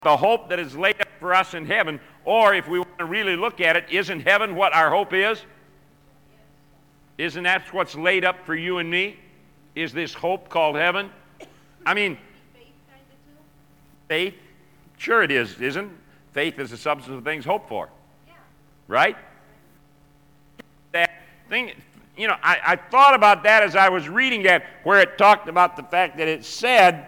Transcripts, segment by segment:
the hope that is laid up for us in heaven, or if we want to really look at it, isn't heaven what our hope is? Isn't that what's laid up for you and me? Is this hope called heaven? I mean, faith, sure it is, isn't? Faith is the substance of things hoped for. Right? That thing, I thought about that as I was reading that, where it talked about the fact that it said,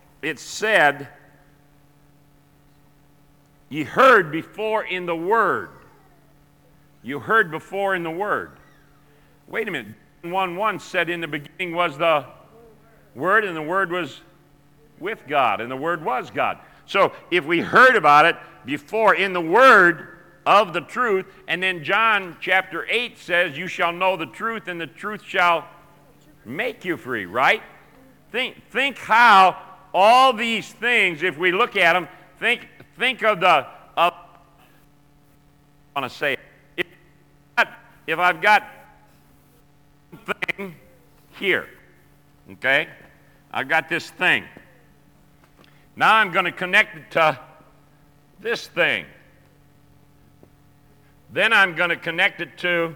you heard before in the Word. You heard before in the Word. Wait a minute. 1:1 said in the beginning was the Word, and the Word was with God, and the Word was God. So if we heard about it before in the Word of the truth, and then John chapter 8 says, you shall know the truth, and the truth shall make you free, right? Think how all these things, if we look at them, think of the, I want to say it. If I've got thing here, okay? I've got this thing. Now I'm going to connect it to this thing. Then I'm going to connect it to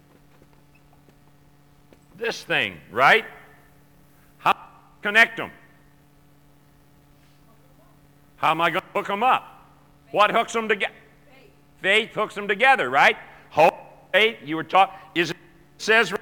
this thing, right? How do I connect them? How am I going to hook them up? What hooks them together? Faith hooks them together, right? Hope, faith, you were taught. It says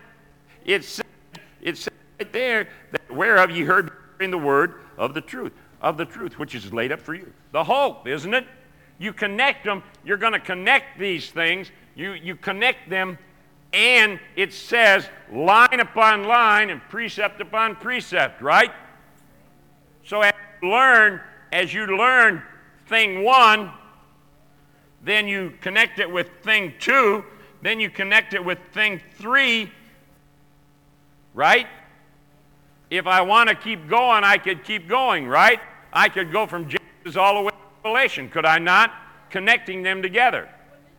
right there that whereof ye heard in the word of the truth, which is laid up for you. The hope, isn't it? You connect them, you're going to connect these things, you connect them, and it says line upon line and precept upon precept, right? So as you learn thing one, then you connect it with thing two, then you connect it with thing three, right? If I want to keep going, I could keep going, right? I could go from Genesis all the way to Revelation, could I not? Connecting them together.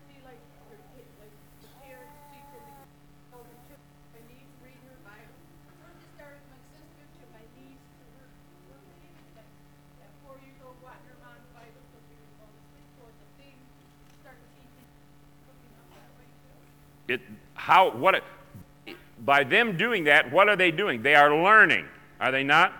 By them doing that, what are they doing? They are learning, are they not?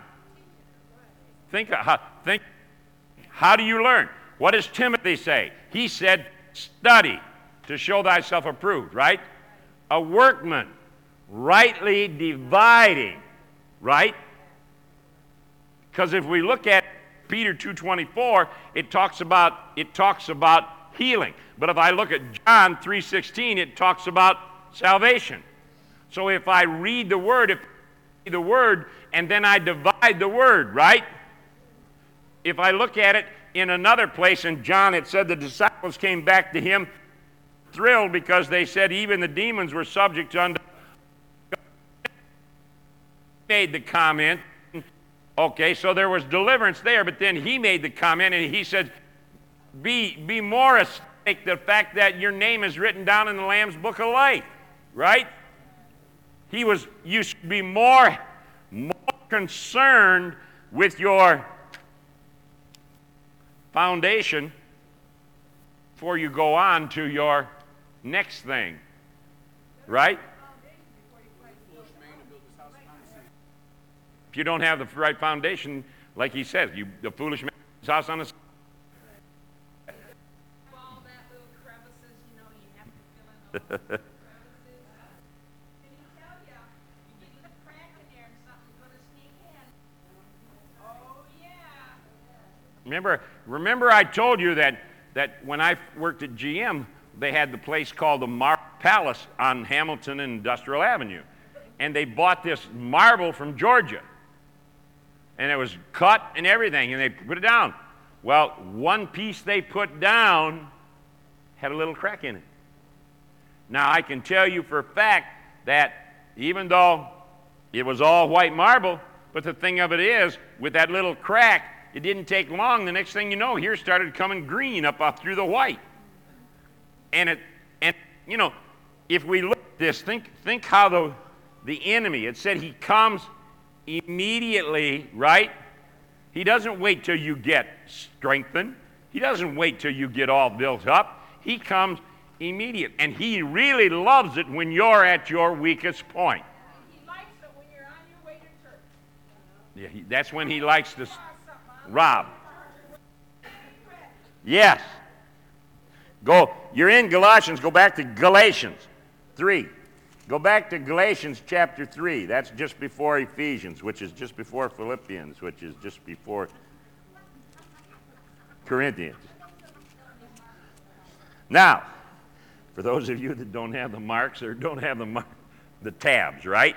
How do you learn? What does Timothy say? He said, study to show thyself approved, right? A workman, rightly dividing, right? Because if we look at Peter 2:24, it talks about healing. But if I look at John 3:16, it talks about salvation. So if I read the Word, and then I divide the Word, right? If I look at it in another place in John, it said the disciples came back to him thrilled because they said even the demons were subject to made the comment. Okay, so there was deliverance there, but then he made the comment and he said, be more ecstatic the fact that your name is written down in the Lamb's Book of Life, right? You should be more concerned with your foundation before you go on to your next thing, right? If you don't have the right foundation, like he says, the foolish man builds his house on the sand. All that little crevices, you have to fill in all the crevices. Can he tell you, you get a crack in there and something's going to sneak in? Oh, yeah. Remember I told you that when I worked at GM, they had the place called the Marble Palace on Hamilton and Industrial Avenue. And they bought this marble from Georgia. And it was cut and everything, and they put it down. Well, one piece they put down had a little crack in it. Now, I can tell you for a fact that even though it was all white marble, but the thing of it is, with that little crack, it didn't take long. The next thing you know, here started coming green up off through the white. And if we look at this, think how the enemy, it said he comes immediately, right? He doesn't wait till you get strengthened. He doesn't wait till you get all built up. He comes immediate. And he really loves it when you're at your weakest point. He likes it when you're on your way to church. Yeah, that's when he likes to rob. Yes. Go. You're in Galatians. Go back to Galatians 3. Go back to Galatians chapter 3. That's just before Ephesians, which is just before Philippians, which is just before Corinthians. Now, for those of you that don't have the marks or don't have the tabs, right?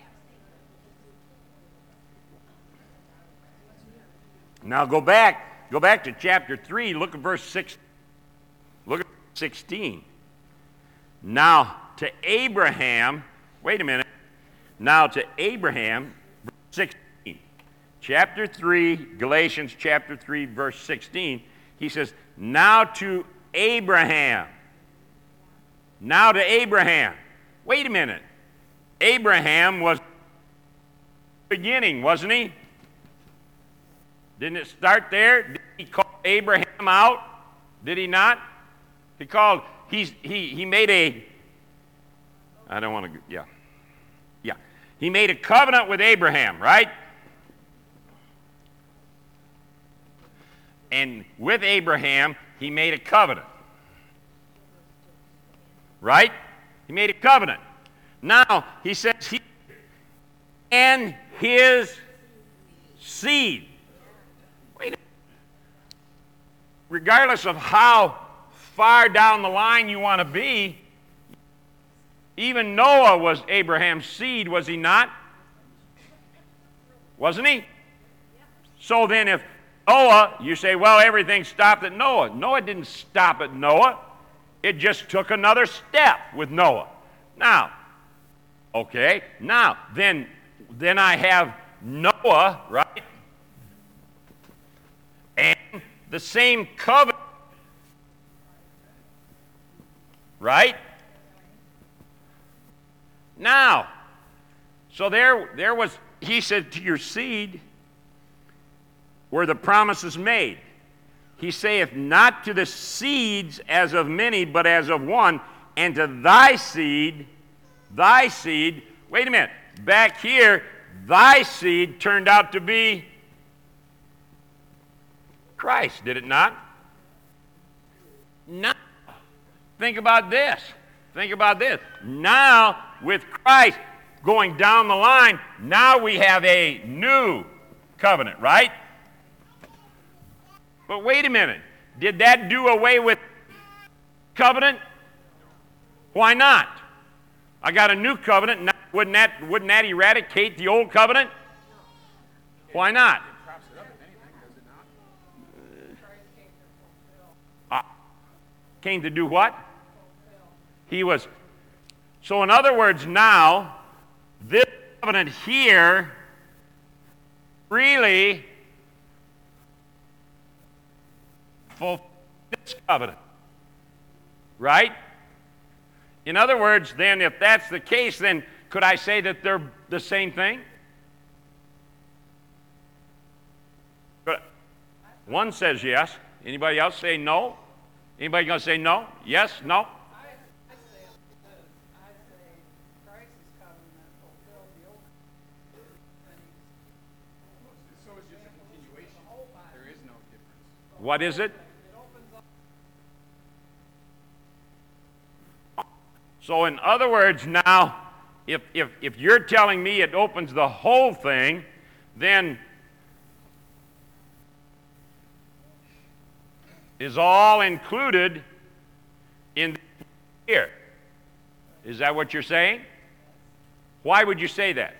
Now go back to chapter 3, look at verse 6. Look at 16. Now to Abraham, wait a minute. Now to Abraham, verse 16. Chapter 3, Galatians chapter 3, verse 16. He says, now to Abraham. Now to Abraham. Wait a minute. Abraham was beginning, wasn't he? Didn't it start there? Did he call Abraham out? Did he not? He made a, I don't want to, yeah. He made a covenant with Abraham, right? And with Abraham, he made a covenant. Right? He made a covenant. Now, he says, he and his seed. Wait a minute. Regardless of how far down the line you want to be, even Noah was Abraham's seed, was he not? Wasn't he? So then if Noah, you say, well, everything stopped at Noah. No, it didn't stop at Noah. It just took another step with Noah. Now, okay, now, then I have Noah, right? And the same covenant, right? Now, so there was, he said, to your seed were the promises made. He saith, not to the seeds as of many, but as of one, and to thy seed, wait a minute, back here, thy seed turned out to be Christ, did it not? Now, think about this. Now, with Christ going down the line, now we have a new covenant, right? But wait a minute. Did that do away with covenant? Why not? I got a new covenant. Now, wouldn't that eradicate the old covenant? Why not? Came to do what? He was. So in other words, now, this covenant here really fulfills this covenant. Right? In other words, then, if that's the case, then could I say that they're the same thing? One says yes. Anybody else say no? Anybody going to say no? Yes? No? I say Christ's covenant fulfilled the old covenant. So it's just a continuation. There is no difference. What is it? So in other words, now, if you're telling me it opens the whole thing, then is all included in here. Is that what you're saying? Why would you say that?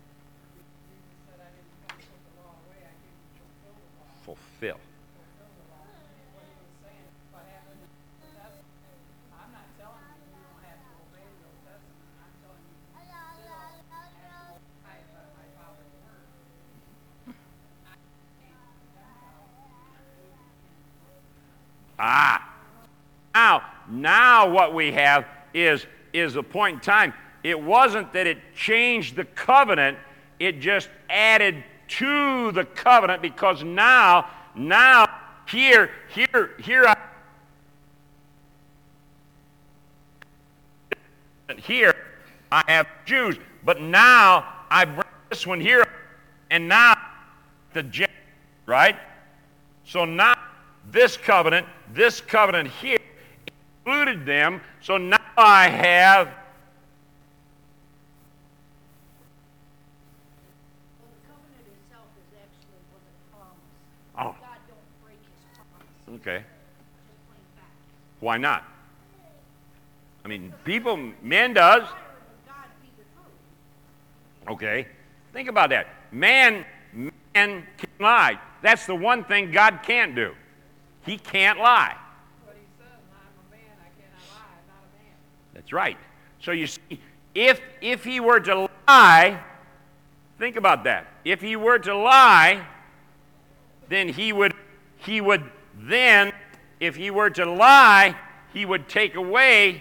Fulfill. Now what we have is a point in time. It wasn't that it changed the covenant, it just added to the covenant, because now here, I have Jews, but now I bring this one here, and now the Gentiles, right? So now this covenant here included them, so now I have. Well, the covenant itself is actually was a promise. Oh. God don't break his promises. Okay. Just plain fact. Why not? I mean, men does. Fire would God be the truth. Okay. Think about that. Man can lie. That's the one thing God can't do. He can't lie. What he says, I'm a man, I cannot lie, I'm not a man. That's right. So you see, if he were to lie, think about that. If he were to lie, then he would then, if he were to lie, he would take away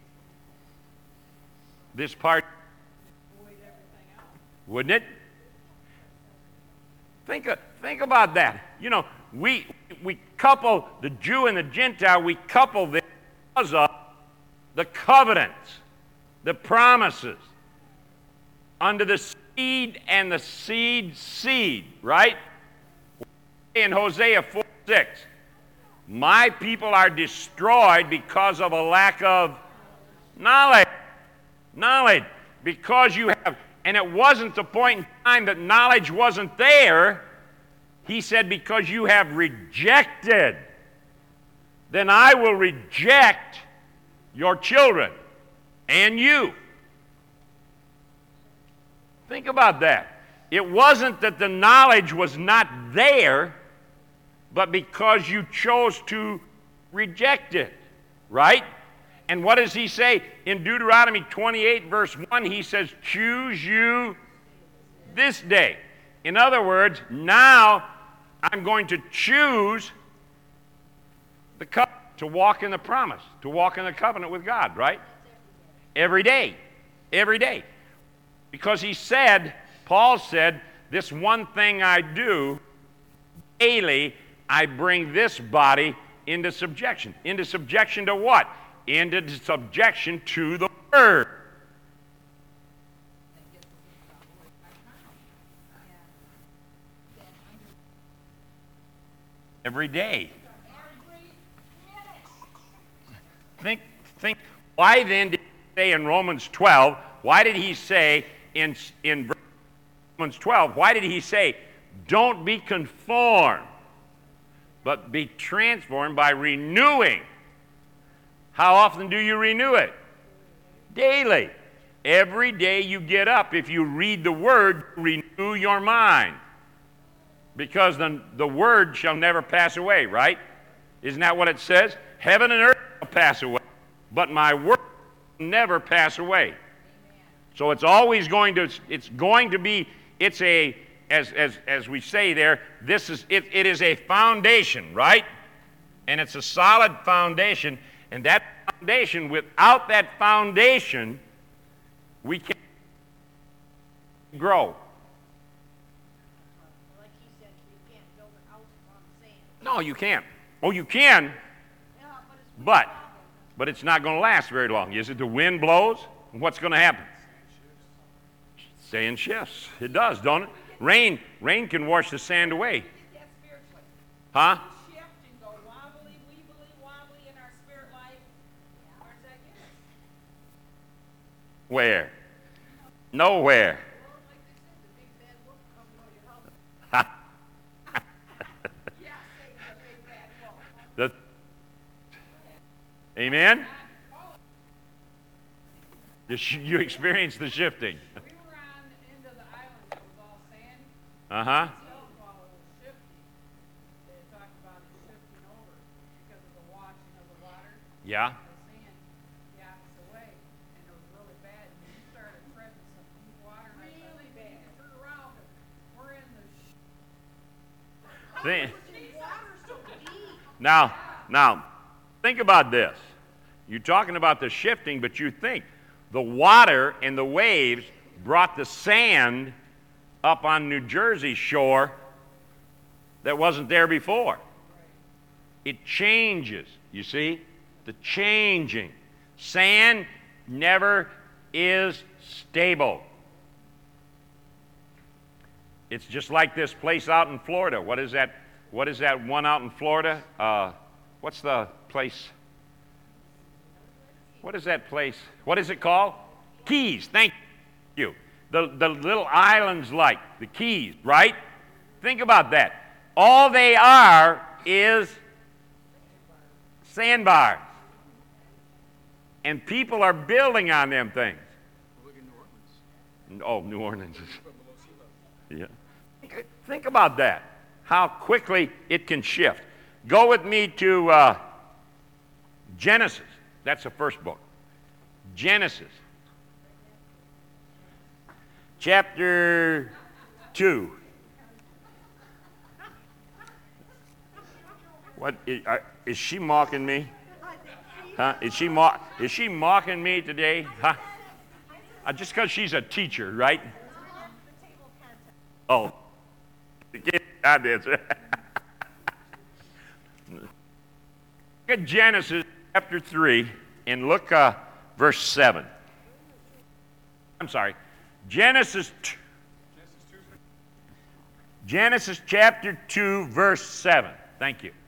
this part, wouldn't it? Think about that. You know, we couple the Jew and the Gentile, we couple this because of the covenants, the promises, under the seed and the seed, right? In Hosea 4:6, my people are destroyed because of a lack of knowledge. Knowledge. Because you have, and it wasn't the point in time that knowledge wasn't there. He said, because you have rejected, then I will reject your children and you. Think about that. It wasn't that the knowledge was not there, but because you chose to reject it, right? And what does he say? In Deuteronomy 28, verse 1, he says, choose you this day. In other words, now I'm going to choose the covenant, to walk in the promise, to walk in the covenant with God, right? Every day. Every day. Because he said, Paul said, this one thing I do, daily I bring this body into subjection. Into subjection to what? Into subjection to the Word. Every day. Think. Why then did he say in Romans 12? Why did he say in Romans 12? Why did he say, don't be conformed, but be transformed by renewing? How often do you renew it? Daily. Every day you get up, if you read the Word, renew your mind. Because the Word shall never pass away, right? Isn't that what it says? Heaven and earth will pass away, but my Word will never pass away. Amen. So it's always going to be, as we say there, it is a foundation, right? And it's a solid foundation, and that foundation, without that foundation, we can't grow. Like he said, you can't build a house upon sand. No, you can't. Oh, you can, Yeah, but it's not going to last very long. Is it? The wind blows, and what's going to happen? Sand shifts. It does, don't it? Rain can wash the sand away. that spiritually. Huh? Shift and go wobbly, weebly, wobbly in our spirit life. Where's that get us? Where? Nowhere. Well, like they said, the big bad wolf comes to your house. Yeah, say the big bad wolf. Amen? You experience the shifting. We were on the end of the island, it was all sand. Uh-huh. Shifting. They talk about it shifting over because of the washing of the water. Yeah. The sand the opposite way, and it was really bad. And we started treading some deep water, and I said, really bad. Turn around, and we're in the water's so deep. Now, think about this. You're talking about the shifting, but you think the water and the waves brought the sand up on New Jersey shore that wasn't there before. It changes, you see? The changing. Sand never is stable. It's just like this place out in Florida. What is that? What is that one out in Florida? What's the place? What is that place? What is it called? Keys. Thank you. The little islands like the Keys, right? Think about that. All they are is sandbars. And people are building on them things. Look at New Orleans. Oh, New Orleans. But below sea level. Yeah. Think about that, how quickly it can shift. Go with me to Genesis. That's the first book. Genesis. Chapter 2. What is she mocking me? Huh? Is she mocking me today? Huh? Just because she's a teacher, right? Oh, I did. Look at Genesis chapter 3 and look verse 7. I'm sorry. Genesis chapter 2 verse 7. Thank you.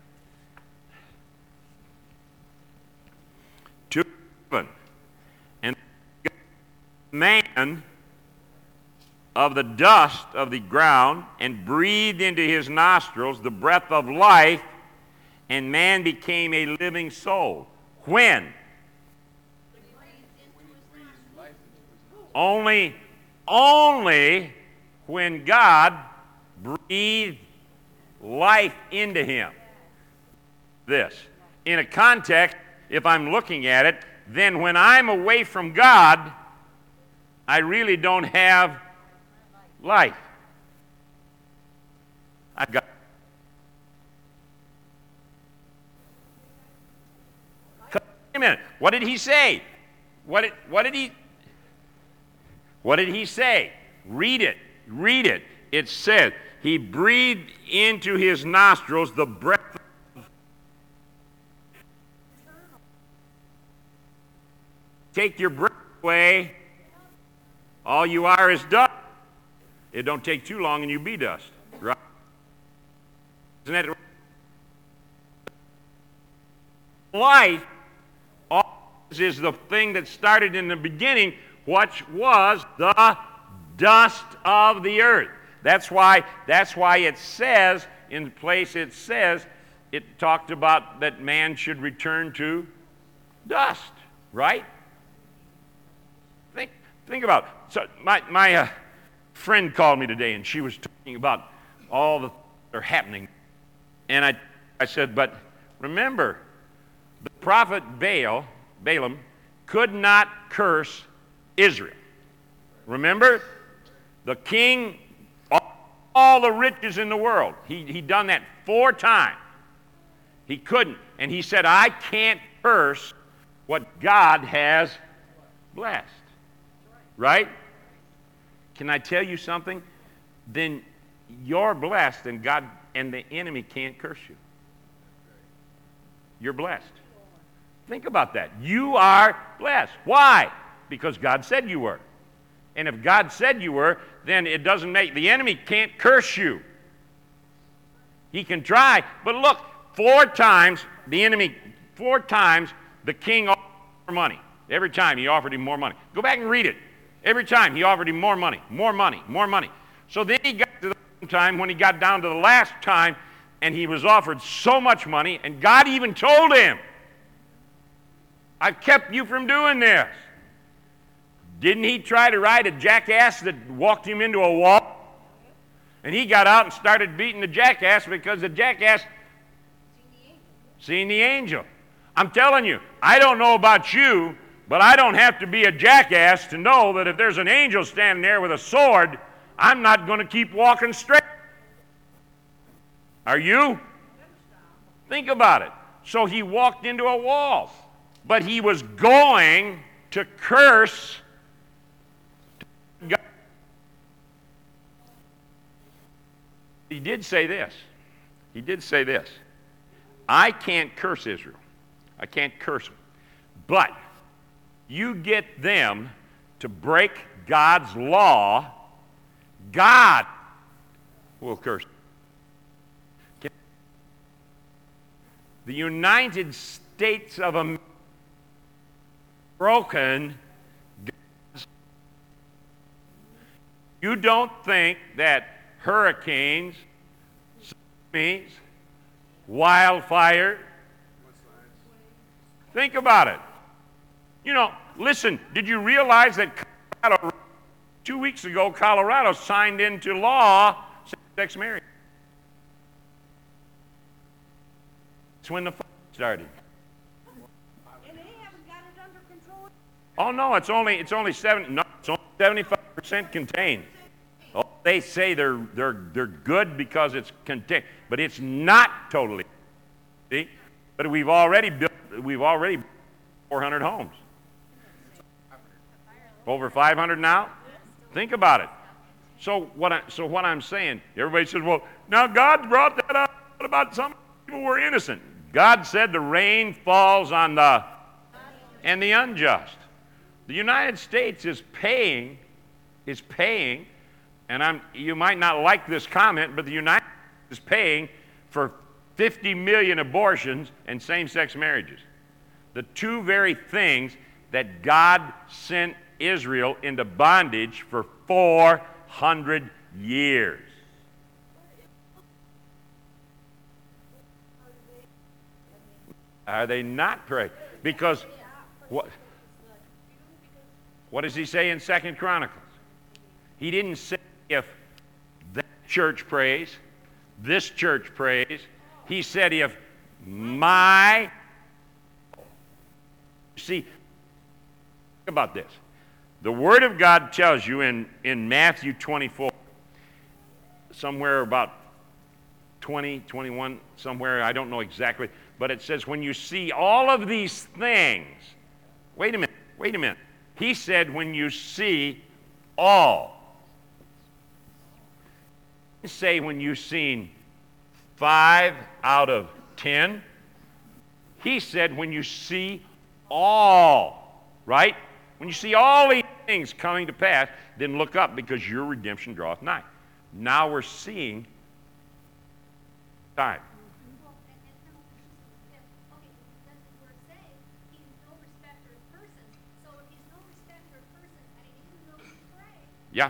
2:7. And man of the dust of the ground and breathed into his nostrils the breath of life, and man became a living soul. When? Only when God breathed life into him. This. In a context, if I'm looking at it, then when I'm away from God, I really don't have life. I've got. Wait a minute. What did he say? What did he say? Read it. Read it. It said, he breathed into his nostrils the breath of. Take your breath away, all you are is dust. It don't take too long and you be dust, right? Isn't that right? Life is the thing that started in the beginning, which was the dust of the earth. That's why it says, in the place it says, it talked about that man should return to dust, right? Think about it. So my friend called me today, and she was talking about all the things that are happening. And I said, but remember, the prophet Balaam, could not curse Israel. Remember? The king, all the riches in the world. He done that 4 times. He couldn't. And he said, I can't curse what God has blessed. Right? Can I tell you something? Then you're blessed, and God and the enemy can't curse you. You're blessed. Think about that. You are blessed. Why? Because God said you were. And if God said you were, then it doesn't make, the enemy can't curse you. He can try, but look, 4 times the king offered more money. Every time he offered him more money. Go back and read it. Every time he offered him more money, more money, more money. So then he got to the time when he got down to the last time, and he was offered so much money, and God even told him, I've kept you from doing this. Didn't he try to ride a jackass that walked him into a wall? And he got out and started beating the jackass because the jackass seen the angel. I'm telling you, I don't know about you, but I don't have to be a jackass to know that if there's an angel standing there with a sword, I'm not going to keep walking straight. Are you? Think about it. So he walked into a wall, but he was going to curse God. He did say this. I can't curse Israel. I can't curse them. But you get them to break God's law, God will curse them. The United States of America broken. You don't think that hurricanes, tsunamis, wildfire, think about it. You know, listen, did you realize that Colorado, 2 weeks ago, Colorado signed into law same-sex marriage? That's when the fight started. And they haven't got it under control. Oh no, it's only 75% contained. Oh, they say they're good because it's contained, but it's not totally. See, but we've already built 400 homes. Over 500 now. Think about it. So what I'm saying, everybody says, well, now God brought that up. What about some people were innocent? God said the rain falls on the and the unjust. The United States is paying, and you might not like this comment, but the United States is paying for 50 million abortions and same-sex marriages. The two very things that God sent Israel into bondage for 400 years. Are they not praying? Because what does he say in 2 Chronicles? He didn't say if that church prays, this church prays. He said if my... See, think about this. The Word of God tells you in Matthew 24, somewhere about 20, 21, somewhere, I don't know exactly, but it says when you see all of these things, wait a minute. He said when you see all. He didn't say when you've seen 5 out of 10. He said when you see all, right? When you see all these things coming to pass, then look up because your redemption draweth nigh. Now we're seeing time. Yeah.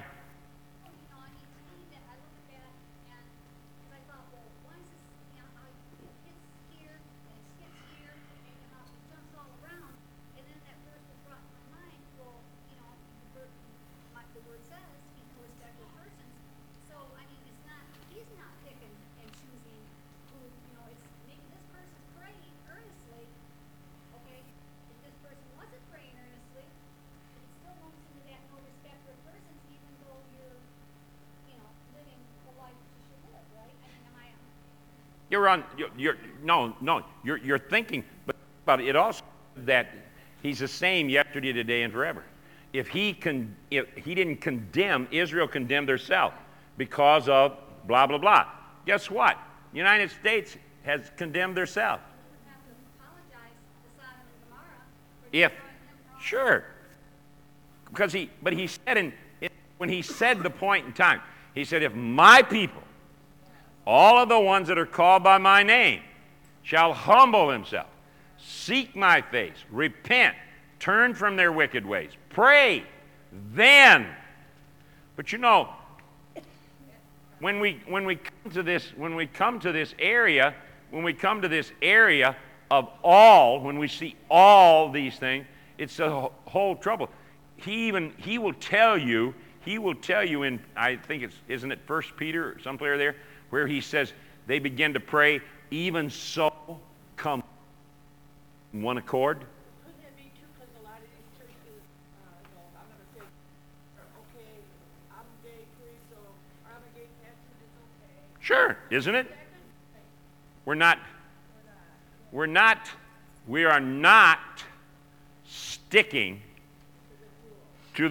You're thinking, but it also that he's the same yesterday, today, and forever. If he didn't condemn, Israel condemned herself because of blah, blah, blah. Guess what? The United States has condemned herself. Sure. Because he said when he said the point in time, he said, if my people, all of the ones that are called by my name, shall humble themselves, seek my face, repent, turn from their wicked ways, pray, then. But you know, when we come to this area of all, when we see all these things, it's a whole trouble. He will tell you in, I think isn't it 1 Peter or somewhere there, where he says they begin to pray, even so come in one accord. Couldn't it be too, because a lot of these churches, I'm going to say, okay, I'm gay free, so I'm a gay pastor, it's okay. Sure, isn't it? We are not sticking to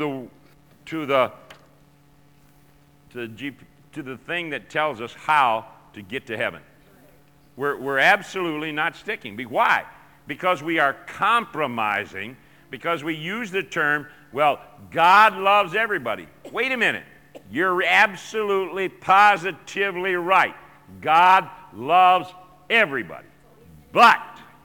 the thing that tells us how to get to heaven. We're absolutely not sticking. Why? Because we are compromising, because we use the term, well, God loves everybody. Wait a minute. You're absolutely, positively right. God loves everybody. But,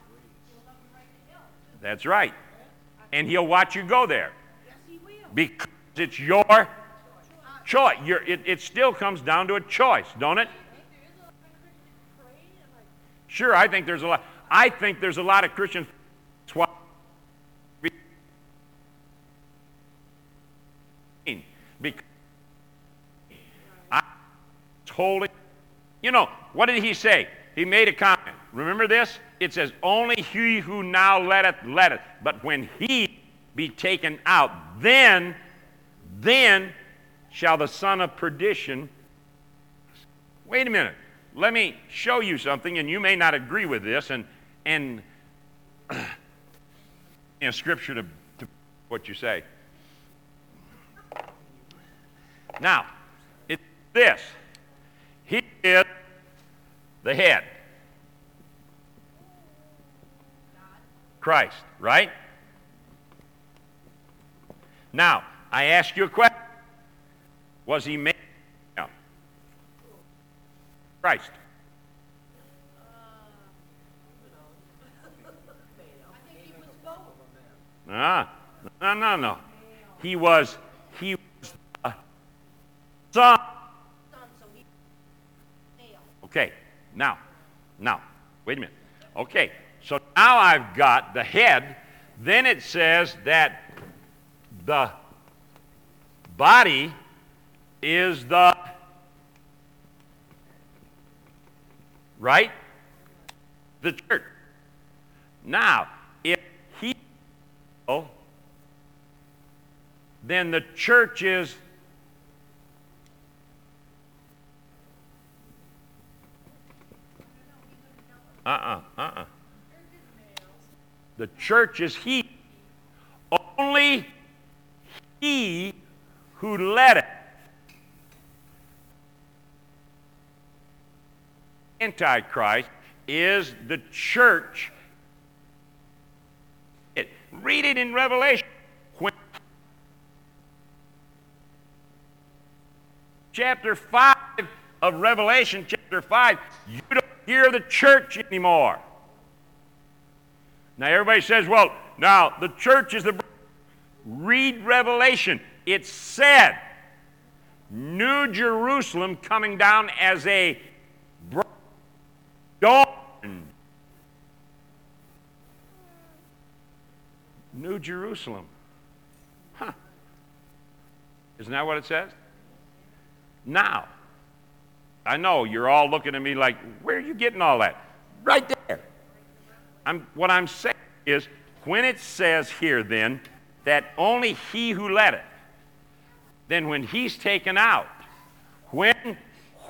that's right. And He'll watch you go there. Because it's your choice. It still comes down to a choice, don't it? Sure, I think there's a lot. I think there's a lot of Christians. Because I told him, you know, what did he say? He made a comment. Remember this? It says, only he who now letteth, letteth. But when he be taken out, then shall the son of perdition. Wait a minute. Let me show you something, and you may not agree with this, and in Scripture to what you say. Now, it's this. He is the head. Christ, right? Now, I ask you a question. Was He made? No. Christ. I think He was both. No. He was the Son. So he male. Okay, now, wait a minute. Okay, so now I've got the head. Then it says that the body is the, right? The church. Now, if He, then the church is The church is He. Only He who led it. Antichrist is the church. Read it in Revelation. When chapter 5 of Revelation, chapter 5, you don't hear the church anymore. Now everybody says, well, now the church is the... Read Revelation. It said, New Jerusalem coming down as a dawn. New Jerusalem. Huh. Isn't that what it says? Now, I know you're all looking at me like, where are you getting all that? Right there. What I'm saying is, when it says here then, that only He who led it, then when He's taken out, when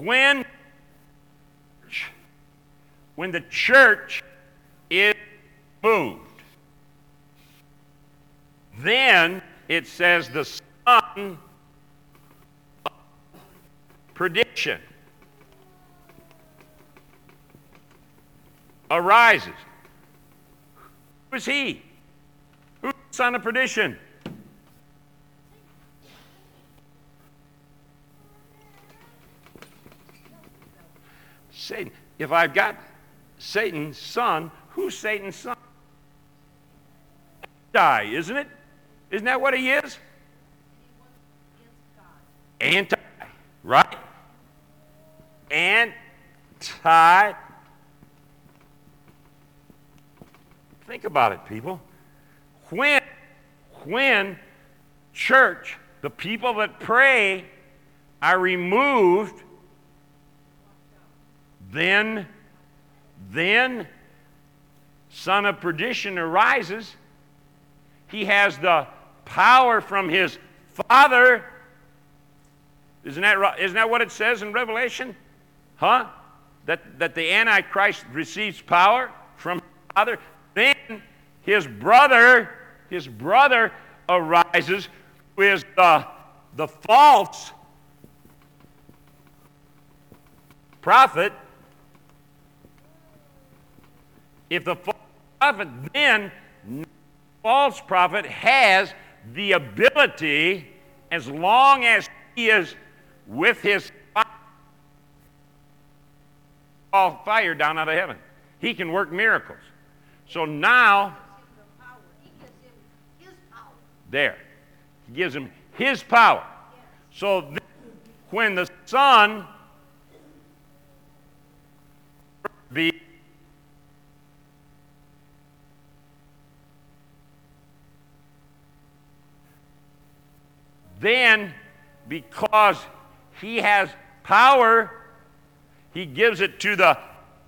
the church is moved, then it says the son of perdition arises. Who is he? Who's the son of perdition? Satan. If I've got Satan's son, who's Satan's son? Isn't it? Isn't that what he is? Anti, right? Anti. Think about it, people. When church, the people that pray, are removed, then son of perdition arises. He has the power from his Father. Isn't that right? Isn't that what it says in Revelation? Huh? That the Antichrist receives power from his Father. Then his brother arises, who is the false prophet, If the false prophet, then false prophet has the ability, as long as he is with his fire down out of heaven, he can work miracles. So now, He gives him his power. there, he gives him his power. So then, when the Son then, because he has power, he gives it to the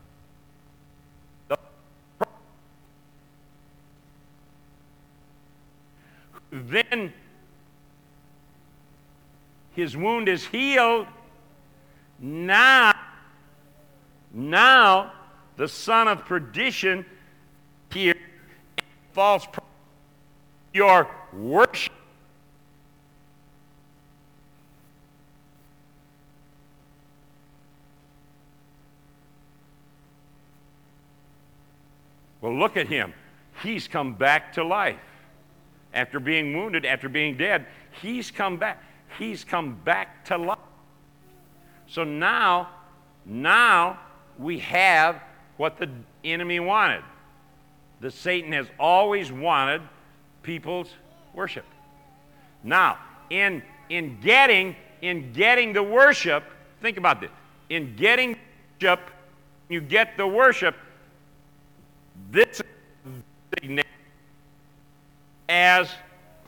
then his wound is healed. Now the son of perdition here, false prophet, your worship. Well, look at him. He's come back to life. After being wounded, after being dead, he's come back. He's come back to life. So now we have what the enemy wanted. The Satan has always wanted people's worship. Now, in getting the worship, think about this. In getting worship, you get the worship. This is designated as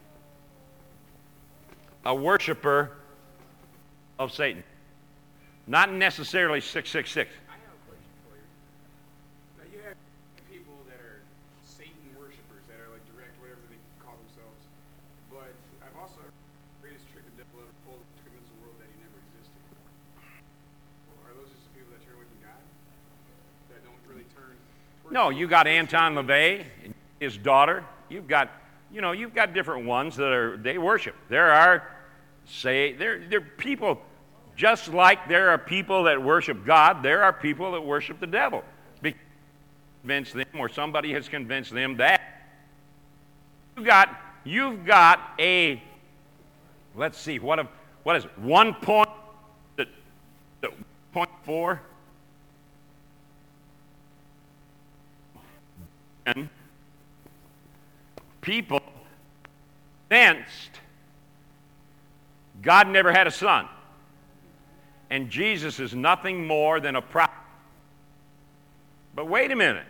a worshiper of Satan. Not necessarily 666. I have a question for you. Now you have people that are Satan worshipers, that are like direct, whatever they call themselves. But I've also heard the greatest trick the devil ever pulled to convince the world that he never existed. Well, are those just the people that turn away from God? That don't really turn towards No, you got Anton LaVey, his daughter. You've got different ones that they worship. There are people, just like there are people that worship God, there are people that worship the devil. Because convince them, or somebody has convinced them that. You've got a, let's see, what is it? 1.4 and people convinced God never had a son, and Jesus is nothing more than a prophet. But wait a minute.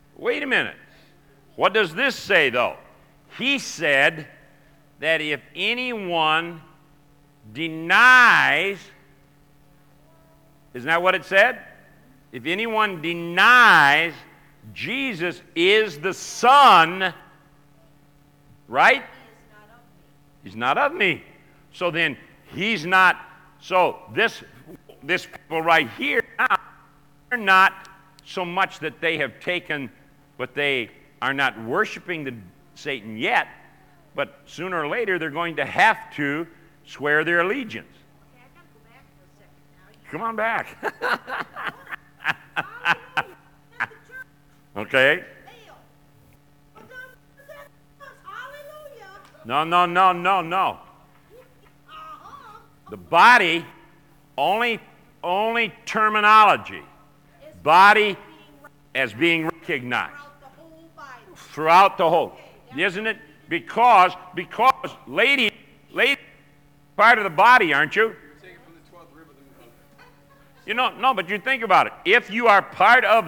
What does this say, though? He said that if anyone denies, isn't that what it said? If anyone denies Jesus is the Son, right? He's not of me. So then he's not. So this people right here now, they're not so much that they have taken, but they are not worshiping Satan yet. But sooner or later they're going to have to swear their allegiance. Okay, I gotta go back for a second now. Come on back. Hallelujah. Not the church. Okay. Hail. But God, hallelujah. No. Uh-huh. The body, only terminology. Body as being recognized Throughout the whole Bible. throughout the whole. Isn't it? Because lady, part of the body, aren't you? You're taking from the 12th rib of the You know, no, but you think about it. If you are part of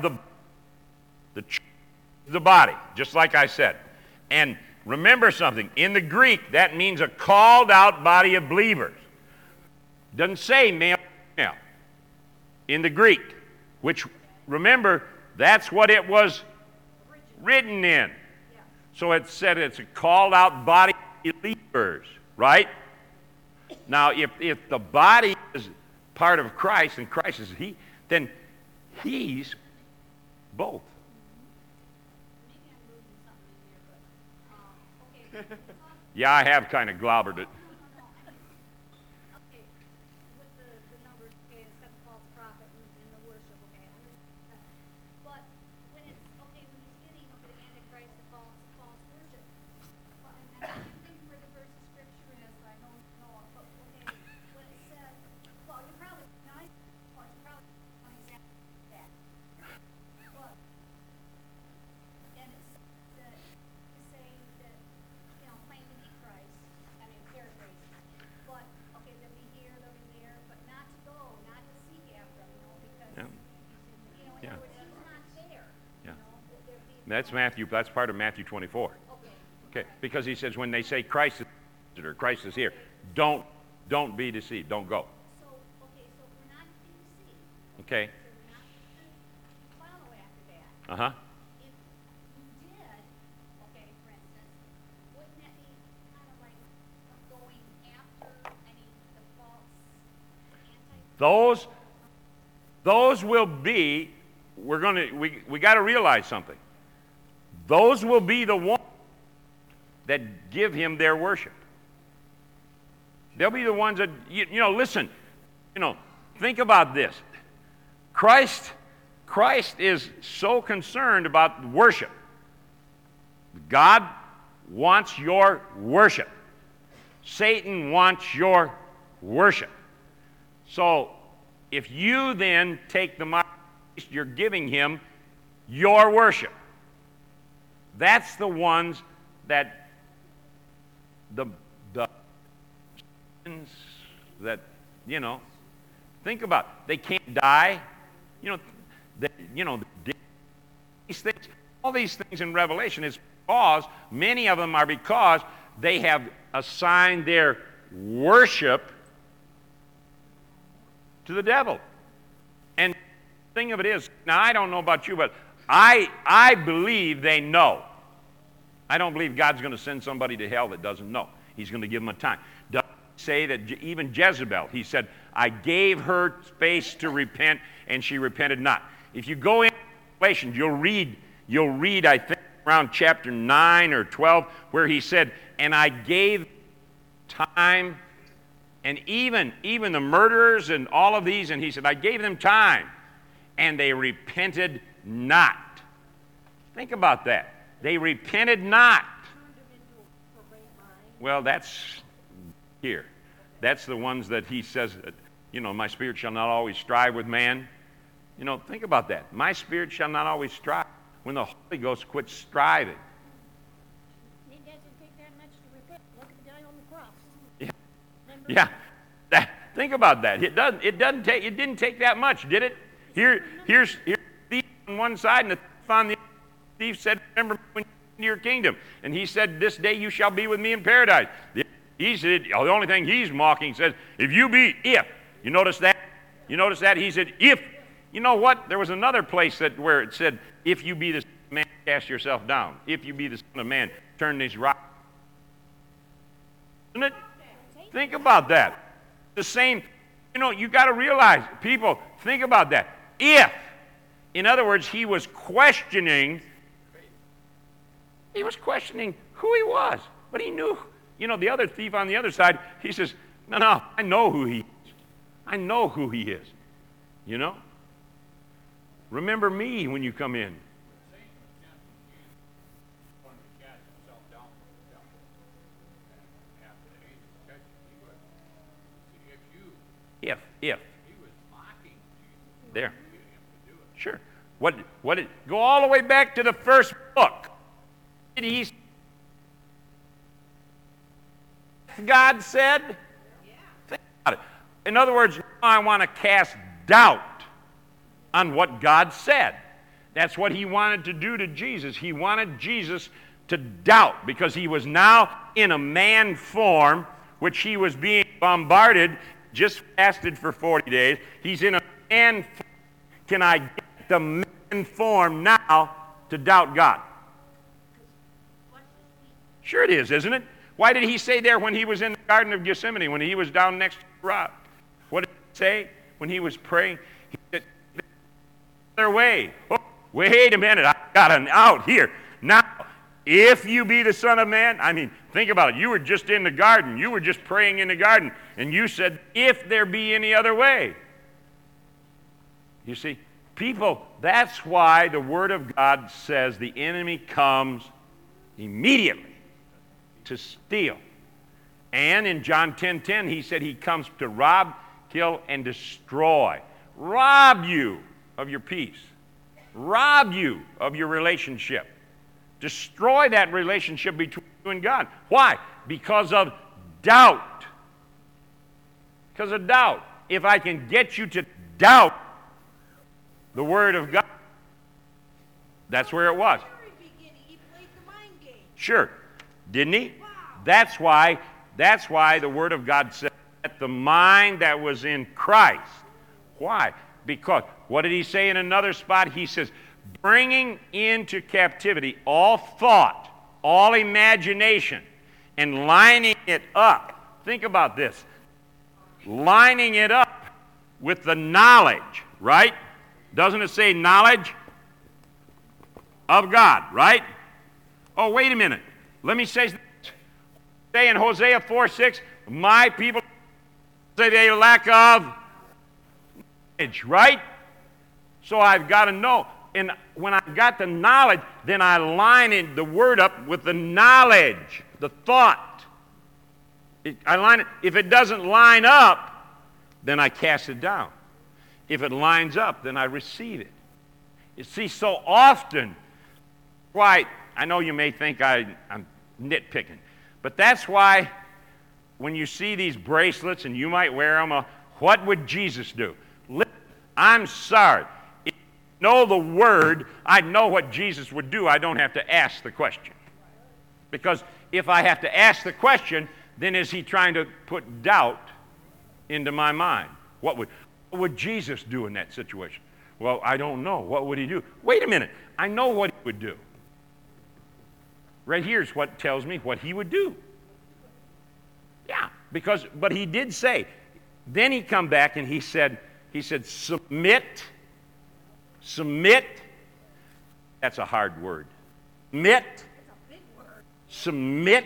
the body, just like I said, and remember something, in the Greek, that means a called out body of believers. Doesn't say male or female in the Greek, which, remember, that's what it was written in. So it said it's a called out body of believers, right? Now, if the body is part of Christ and Christ is He, then He's both. Maybe I'm losing something in here, but, okay. Yeah, I have kind of globbered it. Okay, with the numbers, okay, it's got the false prophet and the worship, okay, I understand that. But when it's, okay, when you That's Matthew. That's part of Matthew 24. Okay, because he says when they say Christ is or Christ is here, don't be deceived. Don't go. So, okay, so we're not to be deceived. Okay. So we're not to follow after that. Uh-huh. If you did, okay, for instance, wouldn't that be kind of like going after any the false anti? Those will be. We got to realize something. Those will be the ones that give him their worship. They'll be the ones that, listen, think about this. Christ is so concerned about worship. God wants your worship. Satan wants your worship. So if you then take the mark, you're giving him your worship. That's the ones that that think about. They can't die. These things, all these things in Revelation is because many of them are because they have assigned their worship to the devil. And the thing of it is, now I don't know about you, but I believe they know. I don't believe God's going to send somebody to hell that doesn't know. He's going to give them a time. Does he say that even Jezebel, he said, I gave her space to repent, and she repented not. If you go in Revelation, you'll read, I think, around chapter 9 or 12, where he said, and I gave time, and even the murderers and all of these, and he said, I gave them time, and they repented not. Think about that. They repented not. Well, that's here. That's the ones that he says, my spirit shall not always strive with man. Think about that. My spirit shall not always strive. When the Holy Ghost quits striving. It doesn't take that much to repent. Look at the guy on the cross. Yeah. Think about that. It didn't take that much, did it? Here's the thief on one side and the thief on the other. The thief said, remember me when you come into your kingdom. And he said, this day you shall be with me in paradise. He said, the only thing he's mocking says, if. You notice that? He said, if. You know what? There was another place where it said, if you be the Son of Man, cast yourself down. If you be the Son of Man, turn these rocks. Isn't it? Think about that. The same, you got to realize, people, think about that. If, in other words, he was questioning who he was. But he knew, the other thief on the other side, he says, no, I know who he is. I know who he is. Remember me when you come in. If. There. Sure. What did go all the way back to the first book? Did he? God said? Think about it. In other words, I want to cast doubt on what God said. That's what he wanted to do to Jesus. He wanted Jesus to doubt because he was now in a man form, which he was being bombarded, just fasted for 40 days. He's in a man form. Can I get the man form now to doubt God? Sure it is, isn't it? Why did he say there when he was in the Garden of Gethsemane, when he was down next to the rock? What did he say when he was praying? He said, their way. Oh, wait a minute, I got an out here. Now, if you be the Son of Man, think about it. You were just in the garden. You were just praying in the garden. And you said, if there be any other way. You see, people, that's why the Word of God says the enemy comes immediately to steal. And in John 10:10, he said he comes to rob, kill, and destroy. Rob you of your peace. Rob you of your relationship. Destroy that relationship between you and God. Why? Because of doubt. Because of doubt. If I can get you to doubt the Word of God, that's where it was. Sure. Didn't he? That's why the Word of God said that the mind that was in Christ. Why? Because, what did he say in another spot? He says, bringing into captivity all thought, all imagination, and lining it up. Think about this. Lining it up with the knowledge, right? Doesn't it say knowledge of God, right? Oh, wait a minute. Let me say in Hosea 4:6, my people say they lack of knowledge, right? So I've got to know. And when I've got the knowledge, then I line the word up with the knowledge, the thought. I line it. If it doesn't line up, then I cast it down. If it lines up, then I receive it. You see, so often, why, I know you may think I'm nitpicking, but that's why when you see these bracelets, and you might wear them, what would Jesus do? Listen, I'm sorry. If I know the Word, I know what Jesus would do. I don't have to ask the question. Because if I have to ask the question, then is he trying to put doubt into my mind? What would Jesus do in that situation? Well, I don't know. What would he do? Wait a minute. I know what he would do. Right here's what tells me what he would do. Yeah, but he did say, then he come back and he said, submit. That's a hard word. Submit.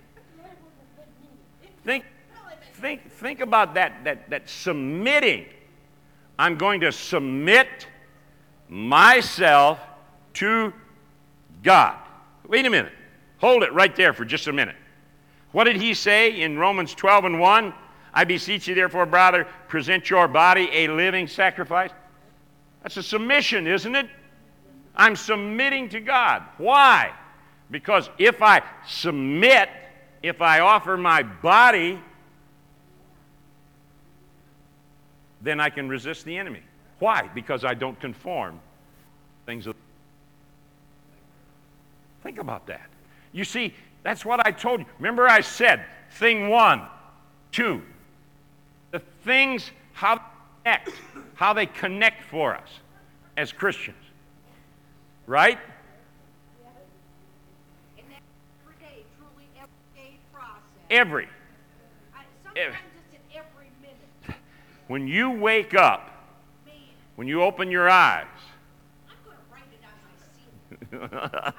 Think about that submitting. I'm going to submit myself to God. Wait a minute. Hold it right there for just a minute. What did he say in Romans 12:1? I beseech you, therefore, brother, present your body a living sacrifice. That's a submission, isn't it? I'm submitting to God. Why? Because if I submit, if I offer my body, then I can resist the enemy. Why? Because I don't conform things. Think about that. You see, that's what I told you. Remember I said, thing 1, 2, the things, how they connect for us as Christians. Right? And that's everyday, truly everyday process. Sometimes it's in every minute. When you wake up, Man, when you open your eyes, I'm going to write it on my ceiling.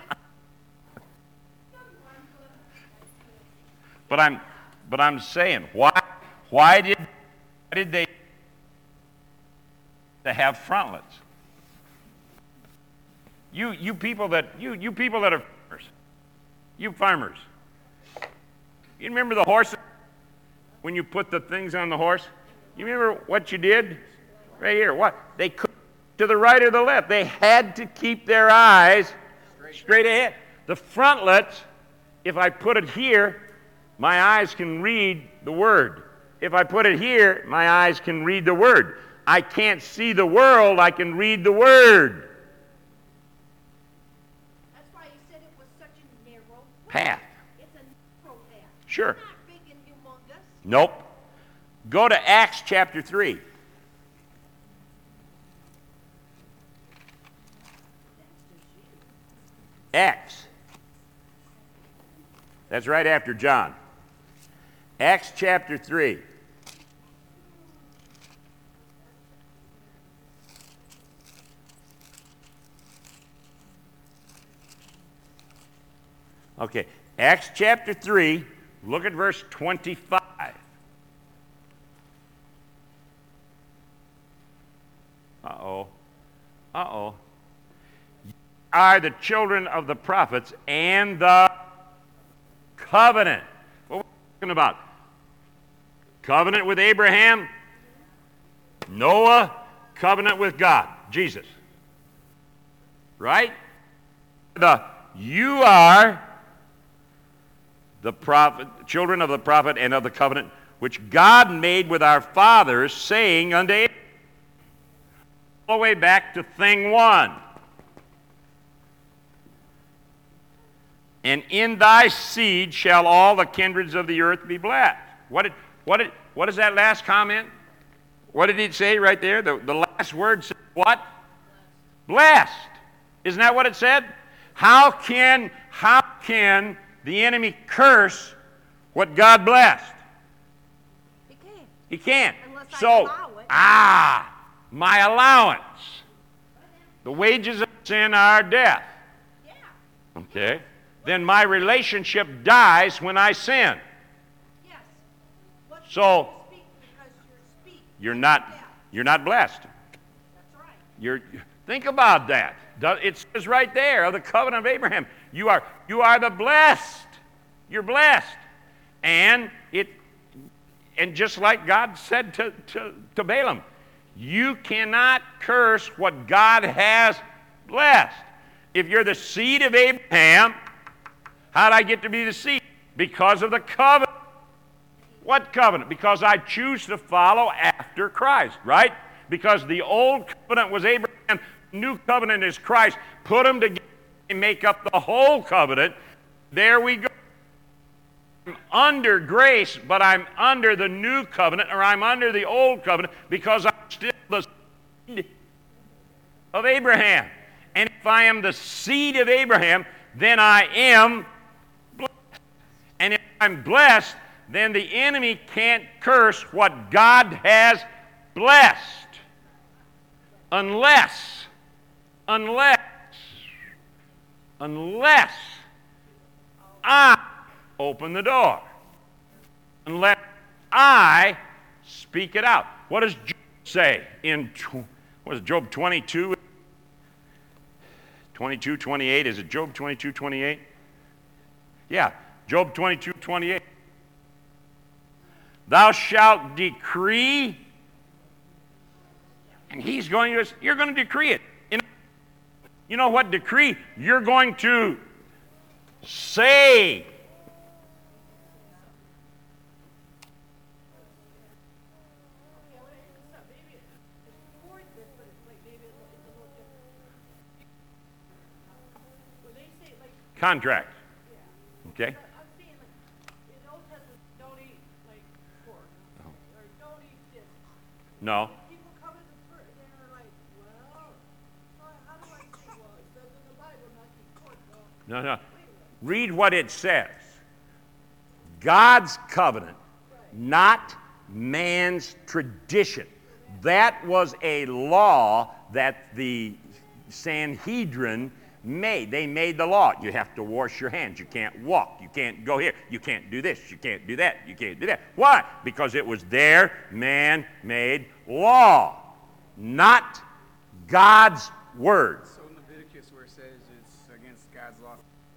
but I'm saying, why did they have frontlets? You people that are farmers, you farmers, you remember the horses when you put the things on the horse? You remember what you did? Right here, what? They couldn't to the right or the left. They had to keep their eyes straight ahead. The frontlets, if I put it here, my eyes can read the Word. If I put it here, my eyes can read the Word. I can't see the world, I can read the Word. That's why you said it was such a narrow Path. It's a narrow path. Sure. It's not big and humongous. Nope. Go to Acts chapter 3. Acts. That's right after John. Acts chapter 3. Okay, Acts chapter 3, look at verse 25. Uh-oh. You are the children of the prophets and the covenant. What are we talking about? Covenant with Abraham, Noah, covenant with God, Jesus. Right? You are the prophet, children of the prophet and of the covenant which God made with our fathers, saying unto Abraham. All the way back to thing 1. And in thy seed shall all the kindreds of the earth be blessed. What is that last comment? What did it say right there? The last word said what? Blessed. Isn't that what it said? How can the enemy curse what God blessed? He can't. He can't. Unless I So, allow it. my allowance. The wages of sin are death. Yeah. Okay? Then my relationship dies when I sin. Yes. What So, you speak because you're speak. You're Yeah. not blessed. That's right. Think about that. It says right there of the covenant of Abraham, you are the blessed. You're blessed. And just like God said to Balaam, you cannot curse what God has blessed. If you're the seed of Abraham, how did I get to be the seed? Because of the covenant. What covenant? Because I choose to follow after Christ, right? Because the old covenant was Abraham, the new covenant is Christ. Put them together and make up the whole covenant. There we go. I'm under grace, but I'm under the new covenant, or I'm under the old covenant because I'm still the seed of Abraham. And if I am the seed of Abraham, then I am blessed. And if I'm blessed, then the enemy can't curse what God has blessed. Unless I open the door. Unless I speak it out. What does Job say in Job 22? 22:28. Is it Job 22:28? Yeah, Job 22:28. Thou shalt decree, and you're going to decree it. You know what decree? You're going to say. Contract. Okay? I'm saying, like, in Old Testament, don't eat, like, pork. Or don't eat this. No. People come in they're like, well, how do I say, well, it says in the Bible not to eat pork. Well, No. Read what it says. God's covenant, not man's tradition. That was a law that the Sanhedrin made. They made the law. You have to wash your hands. You can't walk. You can't go here. You can't do this. You can't do that. You can't do that. Why? Because it was their man-made law, not God's word. So in Leviticus, where it says it's against God's law.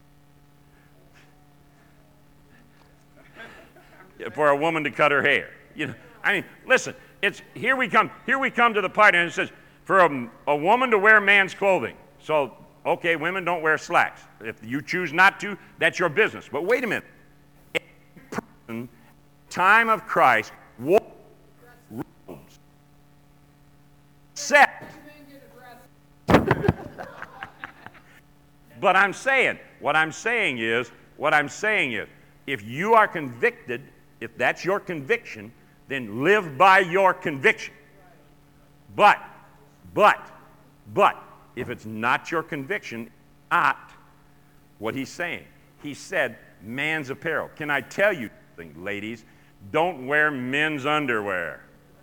For a woman to cut her hair. Listen, here we come to the part, and it says, for a woman to wear man's clothing. So, okay, women don't wear slacks. If you choose not to, that's your business. But wait a minute. Every person, time of Christ, wore robes. Except. But what I'm saying is, if you are convicted, if that's your conviction, then live by your conviction. But, if it's not your conviction, not what he's saying. He said, man's apparel. Can I tell you something, ladies? Don't wear men's underwear.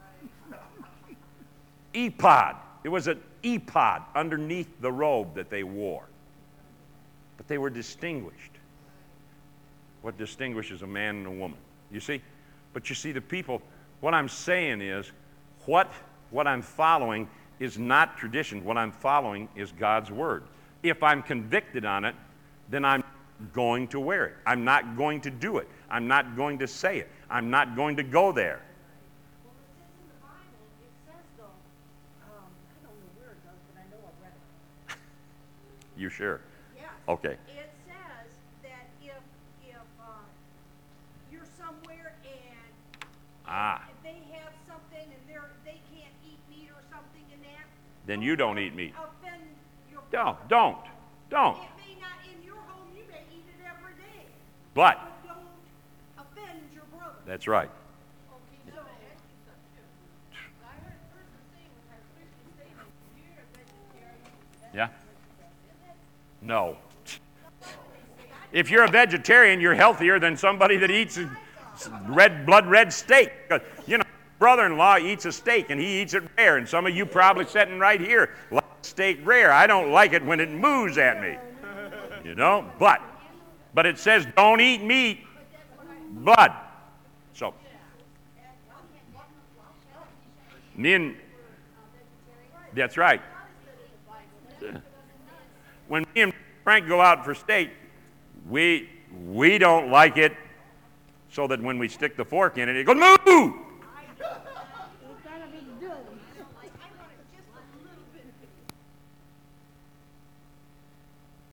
Ephod. It was an ephod underneath the robe that they wore. But they were distinguished. What distinguishes a man and a woman? You see? But you see, the people, what I'm saying is, what I'm following is not tradition. What I'm following is God's word. If I'm convicted on it, then I'm going to wear it. I'm not going to do it. I'm not going to say it. I'm not going to go there. well, it says in the Bible, it says, though, I don't know where it does, but I know I've read it. You sure? Yes. Okay. It says that if you're somewhere and if they have something and they can't eat meat or something in that, Then you don't eat meat. offend your Don't. It may not in your home, you may eat it every But, Don't offend your brother. that's right. So, I heard a person say with our Christian statement, you're a vegetarian. Yeah? No. If you're a vegetarian, you're healthier than somebody that eats a blood red steak. You know, brother-in-law eats a steak and he eats it rare, and some of you probably sitting right here like steak rare. I don't like it when it moos at me. You know, but it says don't eat meat, blood. So that's right. When me and Frank go out for steak, we don't like it so that when we stick the fork in it, it goes moo!